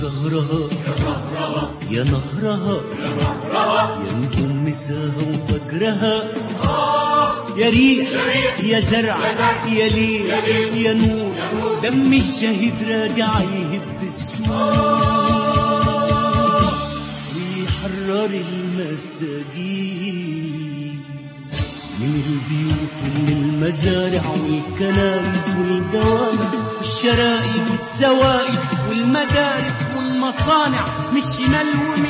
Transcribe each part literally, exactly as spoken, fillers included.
زهرها يا نهرها يا نجوم مساها وفجرها، يا ريح يا زرع يا ليل يا نور، دم الشهيد راجع يهد السور ويحرر المساجين من البيوت ومن المزارع والكنائس والجوامع والشرائي والسواقي والمدارس والمصانع، من الشمال ومن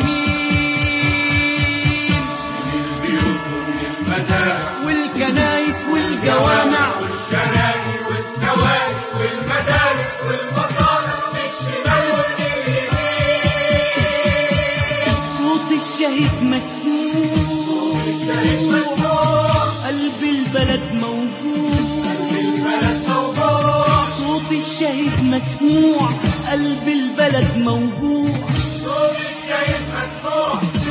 اليمين، من البيوت ومن المزارع والكنائس والجوامع والشرائي والسواقي والمدارس والمصانع، من الشمال ومن اليمين. صوت الشهيد مسموع، الشهيد مسموع، قلب البلد موجوع، البلد موجوع، صوت الشهيد مسموع، قلب البلد موجوع، صوت الشهيد مسموع.